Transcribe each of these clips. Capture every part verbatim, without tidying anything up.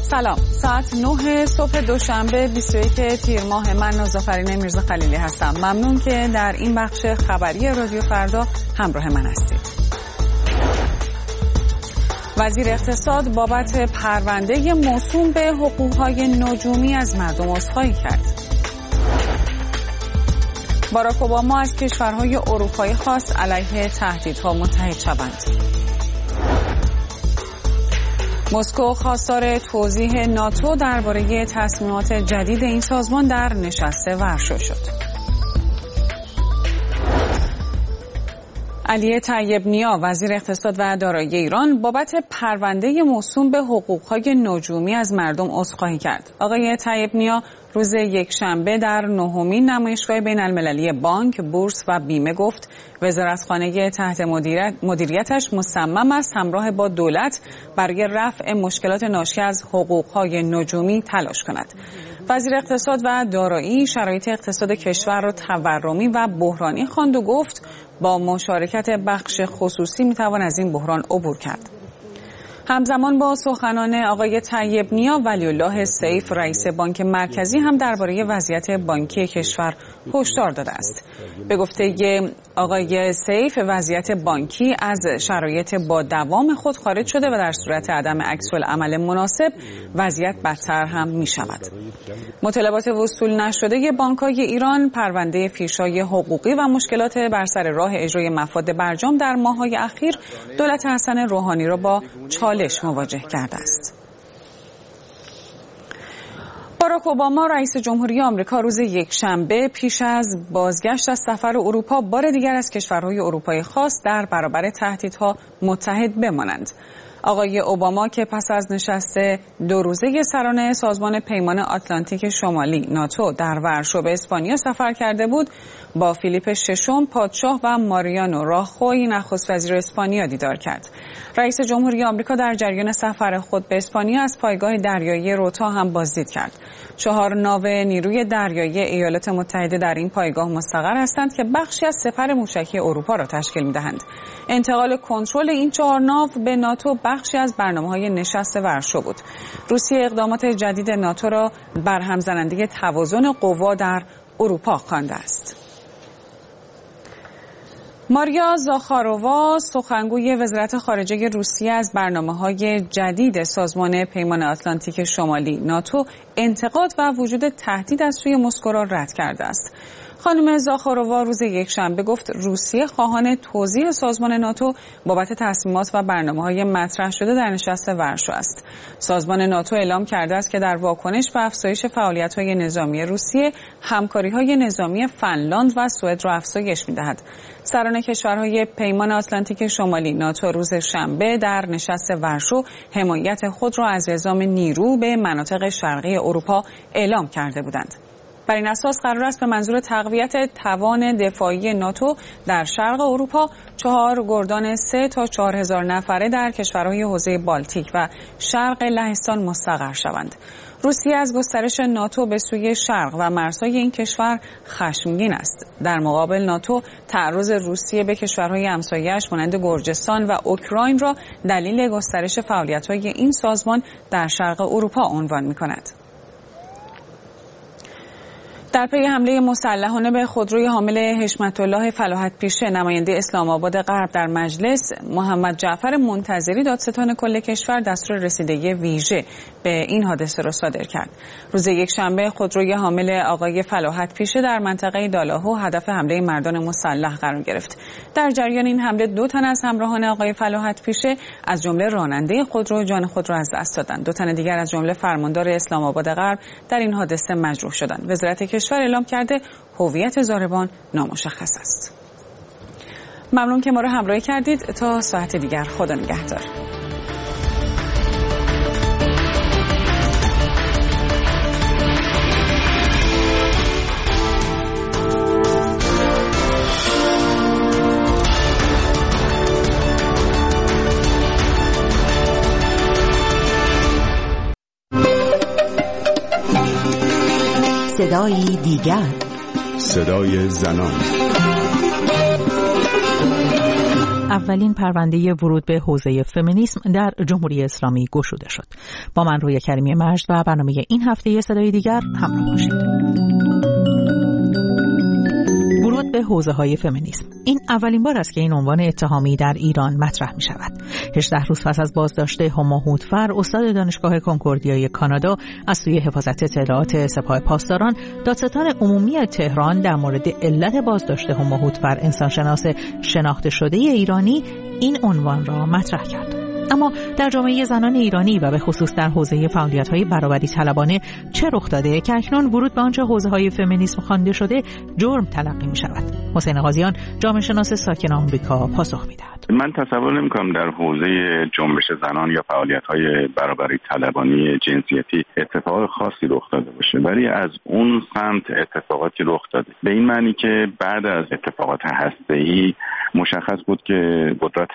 سلام، ساعت نه صبح دوشنبه بیست و یک تیر ماه. من نازافرین میرزا خلیلی هستم. ممنون که در این بخش خبری رادیو فردا همراه من هستید. وزیر اقتصاد بابت پرونده موسوم به حقوق‌های نجومی از مردم عذرخواهی کرد. باراک اوباما از کشورهای اروپایی خواست علیه تهدیدها متحد شوند. مسکو خواستار توضیح ناتو درباره تصمیمات جدید این سازمان در نشست ورشو شد. علی طیب نیا وزیر اقتصاد و دارایی ایران بابت پرونده موسوم به حقوق‌های نجومی از مردم عذرخواهی کرد. آقای طیب نیا روز یکشنبه در نهمین نمایشگاه بین‌المللی بانک، بورس و بیمه گفت وزارتخانه تحت مدیریت مدیریتش مصمم است همراه با دولت برای رفع مشکلات ناشی از حقوق‌های نجومی تلاش کند. وزیر اقتصاد و دارایی شرایط اقتصاد کشور را تورمی و بحرانی خواند و گفت با مشارکت بخش خصوصی میتوان از این بحران عبور کرد. همزمان با سخنان آقای طیب نیا، ولی‌الله سیف رئیس بانک مرکزی هم درباره وضعیت بانکی کشور هشدار داده است. به گفته آقای سیف وضعیت بانکی از شرایط با دوام خود خارج شده و در صورت عدم عکس‌العمل مناسب وضعیت بدتر هم می شود. مطالبات وصول نشده بانک‌های ایران، پرونده فیش‌های حقوقی و مشکلات بر سر راه اجرای مفاد برجام در ماه‌های اخیر دولت حسن روحانی را با چالش مواجه کرده است. باراک اوباما رئیس جمهوری آمریکا روز یکشنبه پیش از بازگشت از سفر اروپا بار دیگر از کشورهای اروپایی خواست در برابر تهدیدها متحد بمانند. آقای اوباما که پس از نشست دو روزه سران سازمان پیمان آتلانتیک شمالی ناتو در ورشو به اسپانیا سفر کرده بود، با فیلیپ ششم پادشاه و ماریانو راخوی نخست وزیر اسپانیا دیدار کرد. رئیس جمهوری آمریکا در جریان سفر خود به اسپانیا از پایگاه دریایی روتا هم بازدید کرد. چهار ناو نیروی دریایی ایالات متحده در این پایگاه مستقر هستند که بخشی از سپر موشکی اروپا را تشکیل می‌دهند. انتقال کنترل این چهار ناو به ناتو بخشی از برنامه‌های نشست ورشو بود. روسیه اقدامات جدید ناتو را برهم زننده توازن قوا در اروپا خوانده است. ماریا زاخارۆوا سخنگوی وزارت خارجه روسیه از برنامه‌های جدید سازمان پیمان آتلانتیک شمالی ناتو انتقاد و وجود تهدید از سوی مسکو را رد کرده است. خانم زاخارۆوا روز یکشنبه گفت روسیه خواهان توضیح سازمان ناتو بابت تصمیمات و برنامه‌های مطرح شده در نشست ورشو است. سازمان ناتو اعلام کرده است که در واکنش به افزایش فعالیت‌های نظامی روسیه، همکاری‌های نظامی فنلاند و سوئد را افزایش می‌دهد. سران کشورهای پیمان آتلانتیک شمالی ناتو روز شنبه در نشست ورشو حمایت خود را از اعزام نیرو به مناطق شرقی اروپا اعلام کرده بودند. بر این اساس قرار است به منظور تقویت توان دفاعی ناتو در شرق اروپا چهار گردان سه تا چهار هزار نفره در کشورهای حوزه بالتیک و شرق لهستان مستقر شوند. روسیه از گسترش ناتو به سوی شرق و مرزهای این کشور خشمگین است. در مقابل ناتو تعرض روسیه به کشورهای همسایه‌اش مانند گرجستان و اوکراین را دلیل گسترش فعالیت‌های این سازمان در شرق اروپا عنوان می‌کند. در پی حمله مسلحانه به خودروی حامل حشمت الله فلاحت پیشه نماینده اسلام آباد غرب در مجلس، محمد جعفر منتظری دادستان کل کشور دستور رسیدگی ویژه به این حادثه را صادر کرد. روز یکشنبه خودروی حامل آقای فلاحت پیشه در منطقه دالاهو هدف حمله مردان مسلح قرار گرفت. در جریان این حمله دو تن از همراهان آقای فلاحت پیشه از جمله راننده خودرو جان خود را از دست دادند. دو تن دیگر از جمله فرماندار اسلام آباد غرب در این حادثه مجروح شدند. وزارت کشور اعلام کرده هویت ضاربان نامشخص است. ممنون که ما را همراهی کردید. تا ساعت دیگر خدا نگهدار. صدای دیگر، صدای زنان. اولین پرونده ورود به حوزه فمینیسم در جمهوری اسلامی گشوده شد. با من رویا کریمی مجد و برنامه این هفته صدای دیگر همراه باشید. ورود به حوزه‌های فمینیسم. این اولین بار است که این عنوان اتهامی در ایران مطرح می شود. هجده روز پس از بازداشت هما هوتفر، استاد دانشگاه کنکوردیای کانادا، از سوی حفاظت اطلاعات سپاه پاسداران، دادستان عمومی تهران در مورد علت بازداشت هما هوتفر، انسانشناس شناخته شده ایرانی، این عنوان را مطرح کرد. اما در جامعه زنان ایرانی و به خصوص در حوزه فعالیت‌های برابری طلبانه چه رخ داده که اکنون ورود به آنچه حوزه‌های فمینیسم خوانده شده جرم تلقی می‌شود؟ حسین قاضیان، جامعه شناس ساکن آمریکا، پاسخ می‌دهد. من تصور نمی‌کنم در حوزه جنبش زنان یا فعالیت‌های برابری طلبانی جنسیتی اتفاق خاصی رخ داده باشه، ولی از اون سمت اتفاقاتی رخ داده. به این معنی که بعد از اتفاقات هسته‌ای مشخص بود که قدرت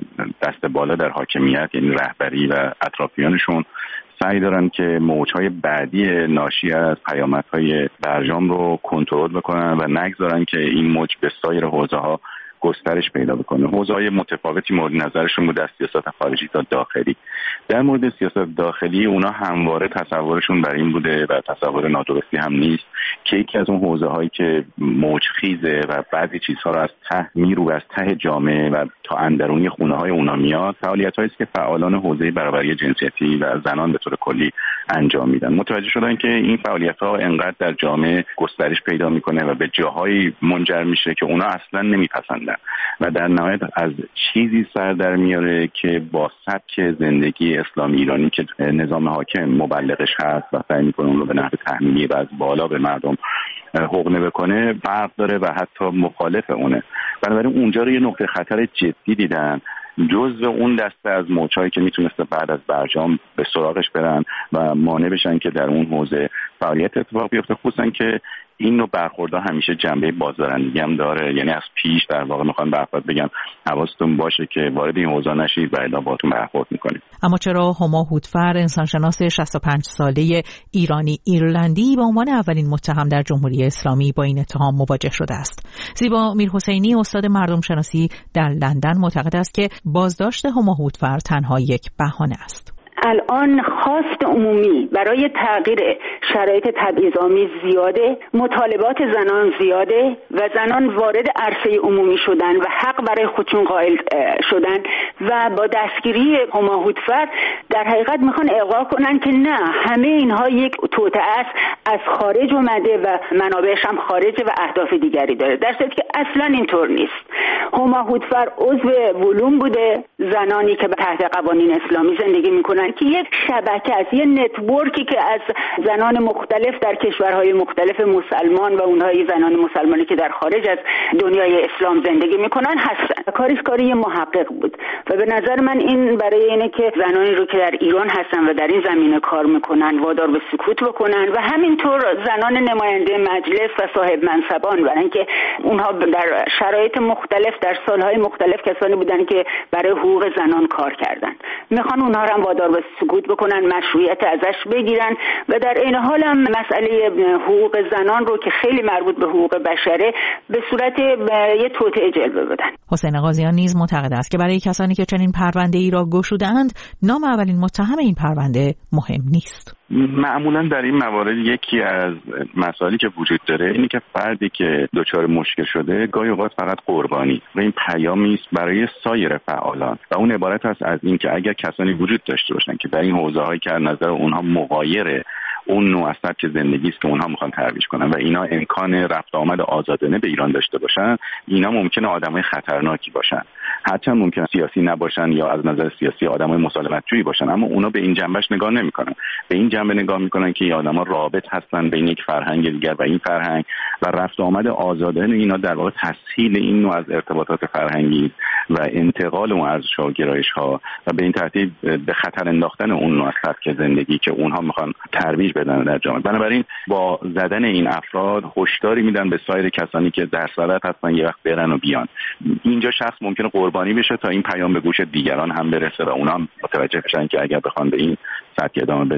دست بالا در حاکمیت، یعنی رهبری و اطرافیانشون، سعی دارن که موجهای بعدی ناشی از پیامدهای برجام رو کنترل بکنن و نگذارن که این موج به سایر حوزه‌ها گسترش پیدا بکنه. حوزه‌های متفاوتی مورد نظرشون بود، از سیاست خارجی تا داخلی. در مورد سیاست داخلی اونا همواره تصورشون بر این بوده و تصور نادرستی هم نیست که یکی از اون حوزه‌هایی که موجخیزه و بعضی چیزها رو از ته میرو از ته جامعه و تا اندرونی خونه‌های اونا میاد، فعالیت‌هایی است که فعالان حوزه برابری جنسیتی و زنان به طور کلی انجام میدن. متوجه شدن که این فعالیت‌ها انقدر در جامعه گسترش پیدا میکنه و به جاهایی منجر میشه که اونا اصلاً نمیپسندن و در نهایت از چیزی سر در میاره که با سبک زندگی اسلامی ایرانی که نظام حاکم مبلغش هست و سعی میکنه اون رو به نحو تحمیلی و از بالا به مردم حقنه بکنه فرق داره و حتی مخالف اونه. بنابراین اونجا رو یه نقطه خطر جدی دیدن، جزء اون دسته از موجهایی که میتونسته بعد از برجام به سراغش برن و مانع بشن که در اون حوزه فعالیت اتفاق بیفته، خصوصا که این نوع برخوردها همیشه جنبه بازدارندگی هم داره. یعنی از پیش در واقع میخوان برخورد بگن حواستون باشه که وارد این حوزه نشید و الا باهاتون برخورد میکنید. اما چرا هما هوتفر، انسانشناس شصت و پنج ساله ایرانی ایرلندی، به عنوان اولین متهم در جمهوری اسلامی با این اتهام مواجه شده است؟ زیبا میرحسینی، استاد مردم شناسی در لندن، معتقد است که بازداشت هما هوتفر تنها یک بهانه است. الان خواست عمومی برای تغییر شرایط تبعیض‌آمیز زیاده، مطالبات زنان زیاده و زنان وارد عرصه عمومی شدن و حق برای خودشون قائل شدن و با دستگیری هما هوتفر در حقیقت میخوان القا کنن که نه، همه اینها یک توطئه است، از خارج اومده و منابعش هم خارجه و اهداف دیگری داره، در صورتی که اصلا اینطور نیست. هما هوتفر عضو ولوم بوده، زنانی که تحت قوانین اسلامی زندگی میکنن، که یک شبکه است، یه نتورکی که از زنان مختلف در کشورهای مختلف مسلمان و اونهای زنان مسلمانی که در خارج از دنیای اسلام زندگی میکنن هستن. کاریش کاری محقق بود و به نظر من این برای اینه که زنانی رو که در ایران هستن و در این زمینه کار میکنن وادار به سکوت بکنن و همینطور زنان نماینده مجلس و صاحب منصبان، برای اینکه اونها در شرایط مختلف در سالهای مختلف کسانی بودن که برای حقوق زنان کار کردن، میخوان اونها رو هم وادار به سکوت بکنن، مشروعیت ازش بگیرن و در این حال هم مسئله حقوق زنان رو که خیلی مربوط به حقوق بشره به صورت یه توطئه جلوه بدن. حسین قاضیان نیز معتقد است که برای کسانی که چنین پرونده‌ای را گشوده‌اند، نام اولین متهم این پرونده مهم نیست. معمولا در این موارد یکی از مسائلی که وجود داره اینه که فردی که دچار مشکل شده گاهی اوقات فقط قربانی و این پیامی است برای سایر فعالان و اون عبارت است از این که اگر کسانی وجود داشته باشن که در این حوزه‌هایی که از نظر اونها مغایر اون نوع از سبک زندگی است که اونها میخوان ترویج کنن و اینا امکان رفت آمد آزادانه به ایران داشته باشن، اینا ممکنه آدمای خطرناکی باشن، هرچند ممکنه سیاسی نباشن یا از نظر سیاسی آدمای مسالمت‌جویی باشن، اما اونا به این جنبش نگاه نمیکنن. به این جنبه نگاه میکنن که این آدما رابط هستن بین یک فرهنگ دیگر و این فرهنگ و رفت آمد آزادانه اینا در واقع تسهیل این نوع از ارتباطات فرهنگی و انتقال اون ارزش‌ها و گرایش‌ها و به این ترتیب به خطر انداختن اون نوع از سبک زندگی که اونها میخوان ترویج بدن در جامعه. بنابراین با زدن این افراد هشداری میدن به سایر کسانی که در صدد هستن یه وقت برن و بیان. اینجا شخص ممکنه قربانی بشه تا این پیام به گوش دیگران هم برسه و اونا هم متوجه بشن که اگر بخوان به این سبک ادامه بدن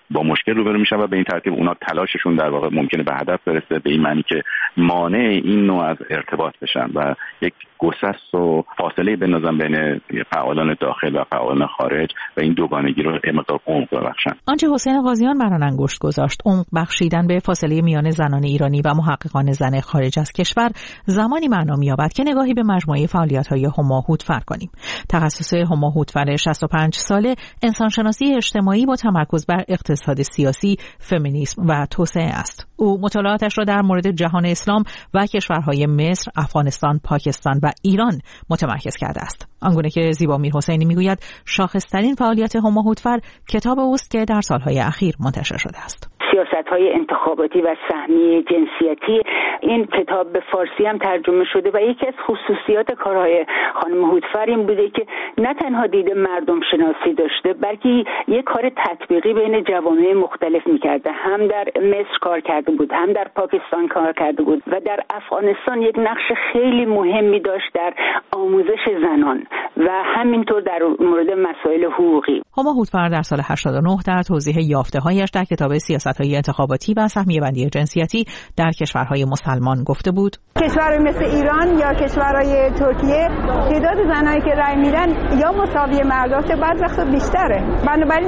با مشکل روبرو میشن و به این ترتیب اونا تلاششون در واقع ممکنه به هدف برسه، به این معنی که مانع این نوع از ارتباط بشن و یک گسست و فاصله بندازن بین فعالان داخل و فعالان خارج و این دوگانگی رو مقدار عمق ببخشن. آنچه حسین غازیان بر آن انگشت گذاشت، عمق بخشیدن به فاصله میان زنان ایرانی و محققان زن خارج از کشور، زمانی معنا می‌یابد که نگاهی به مجموعه فعالیت‌های هما هودفر کنیم. تخصص هما هودفر شصت و پنج ساله انسانشناسی اجتماعی با تمرکز بر اقتصاد سیاسی، فمینیسم و توسعه است. او مطالعاتش را در مورد جهان اسلام و کشورهای مصر، افغانستان، پاکستان و ایران متمرکز کرده است. آنگونه که زیبا میرحسینی میگوید شاخص‌ترین فعالیت هما هودفر کتاب اوست که در سالهای اخیر منتشر شده است. سیاست‌های انتخاباتی و سهمی جنسیتی. این کتاب به فارسی هم ترجمه شده و یکی از خصوصیات کارهای خانم هودفر این بوده که نه تنها دید مردم شناسی داشته، بلکه یک کار تطبیقی بین جوامع مختلف می‌کرده. هم در مصر کار کرده بود، هم در پاکستان کار کرده بود و در افغانستان یک نقش خیلی مهمی داشت در آموزش زنان و همینطور در مورد مسائل حقوقی. هما هودفر در سال هشتاد و نه در توضیح یافته‌هایش در کتاب سیاست‌های انتخاباتی و سهمیه بندی جنسیتی در کشورهای مسلمان گفته بود: کشورهای مثل ایران یا کشورهای ترکیه تعداد زنایی که رأی میدن یا مساوی مرداست، بعضی وقتا بیشتره. بنابراین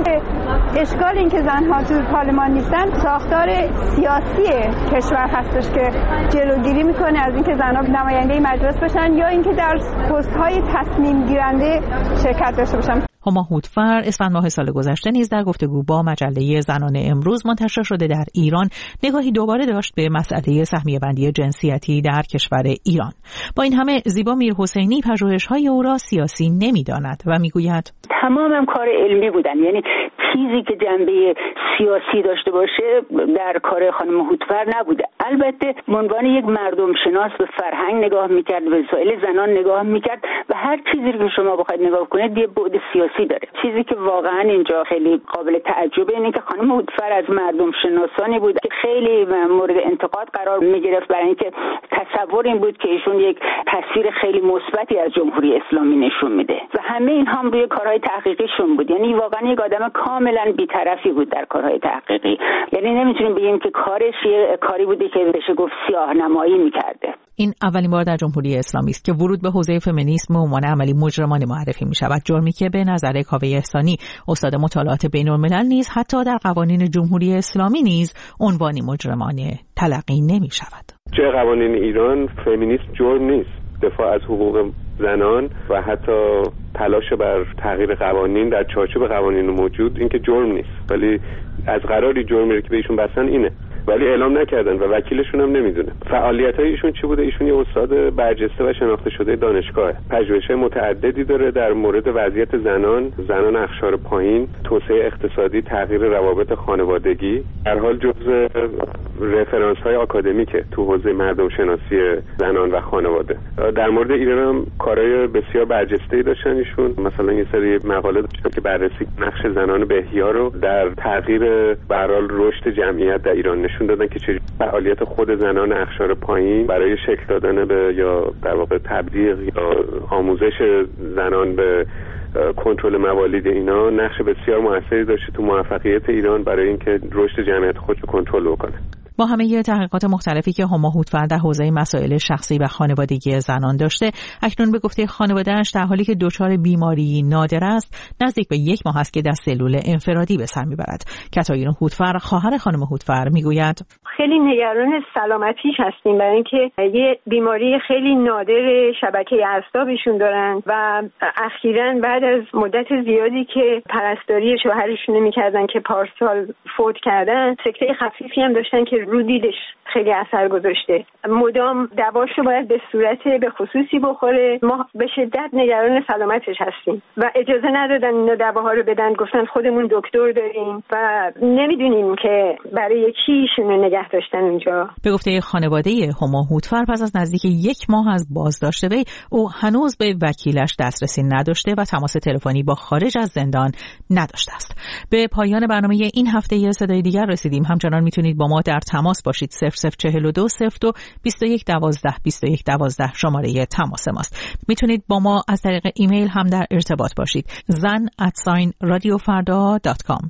اشکال این که زنها تو پارلمان نیستن ساختار سیاسی کشور هستش که جلوگیری میکنه از اینکه زنها نماینده مجلس بشن یا اینکه در پست‌های تصمیم گیرنده شرکت داشته باشن. هما هودفر اسفند ماه سال گذشته نیز در گفتگو با مجله زنان امروز منتشر شده در ایران نگاهی دوباره داشت به مسئله سهمیه بندی جنسیتی در کشور ایران. با این همه زیبا میرحسینی پژوهش‌های او را سیاسی نمی‌داند و میگوید تمامم کار علمی بودن، یعنی چیزی که جنبه سیاسی داشته باشه در کار خانم هودفر نبوده. البته به عنوان یک مردم شناس به فرهنگ نگاه میکرد، به مسائل زنان نگاه میکرد و هر چیزی که شما بخواید نگاه کنید یه بعد سیاسی داره. چیزی که واقعا اینجا خیلی قابل تعجبه اینه که خانم هودفر از مردم شناسانی بود که خیلی مورد انتقاد قرار میگرفت، برای اینکه تصور این بود که ایشون یک تاثیر خیلی مثبتی از جمهوری اسلامی نشون میده و همه این هم روی کارهای تحقیقیشون بود. یعنی واقعا یک آدم کاملا بی‌طرفی بود در کارهای تحقیقی. یعنی نمیتونیم بگیم که کارش یه کاری بوده که بشه گفت سیاه‌نمایی میکرده. این اولین بار در جمهوری اسلامی است که ورود به حوزه فمینیسم به عنوان عملی مجرمانه معرفی می شود، جرمی که به نظر کاوه احسانی استاد مطالعات بین‌الملل نیز حتی در قوانین جمهوری اسلامی نیز عنوانی مجرمانه تلقی نمی شود. جای قوانین ایران فمینیسم جرم نیست. دفاع از حقوق زنان و حتی تلاش بر تغییر قوانین در چارچوب قوانین موجود این که جرم نیست، ولی از قراری جرمی که بهشون بستن اینه، ولی اعلام نکردن و وکیلشون هم نمیدونه. فعالیت‌های ایشون چی بوده؟ ایشون یه استاد برجسته و شناخته شده دانشگاه، پژوهش‌های متعددی داره در مورد وضعیت زنان، زنان اقشار پایین، توسعه اقتصادی، تغییر روابط خانوادگی، در حال جزء رفرانس‌های آکادمیکه تو حوزه مردم شناسی زنان و خانواده. در مورد ایران هم کارهای بسیار برجسته‌ای داشتن ایشون، مثلا یه سری مقاله داشتن که بررسی نقش زنان به احیا رو در تغییر به هر حال رشد جمعیت در ایران نشون دادن که چه فعالیت خود زنان اقشار پایین برای شکل دادن به یا در واقع تبلیغ یا آموزش زنان به کنترل موالید اینا نقش بسیار موثری داشته تو موفقیت ایران برای اینکه رشد جمعیت خودش رو کنترل بکنه. با همه تحقیقات مختلفی که هما هودفر در حوزه مسائل شخصی و خانوادگی زنان داشته، اکنون به گفته خانواده‌اش در حالی که دچار بیماری نادر است، نزدیک به یک ماه است که در سلول انفرادی به سر میبرد. کاترین هودفر، خواهر خانم هودفر، میگوید خیلی نگران سلامتیش هستیم، برای اینکه یه بیماری خیلی نادر شبکه اعصابشون دارن و اخیراً بعد از مدت زیادی که پرستاری شوهرشون نمی‌کردن که پارسال فوت کردن، سکته خفیفی هم داشتن که رو دیدش خیلی اثر گذاشته. مدام دواشو باید به صورت به خصوصی بخوره. ما به شدت نگران سلامتش هستیم و اجازه ندادن اینا دواها رو بدن، گفتن خودمون دکتر داریم و نمیدونیم که برای کی ایشونو نگه داشتن اونجا. به گفته خانواده هما هودفر، پس از نزدیک یک ماه از بازداشت وی، او هنوز به وکیلش دسترسی نداشته و تماس تلفنی با خارج از زندان نداشته است. به پایان برنامه این هفته یه صدای دیگر رسیدیم. همچنان میتونید با ما در تماس باشید. صفر صفر چهل و دو صفر دو بیست و یک دوازده بیست و یک دوازده شماره تماس ماست. میتونید با ما از طریق ایمیل هم در ارتباط باشید. زن ات رادیو فردا دات کام.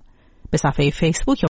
به صفحه فیسبوک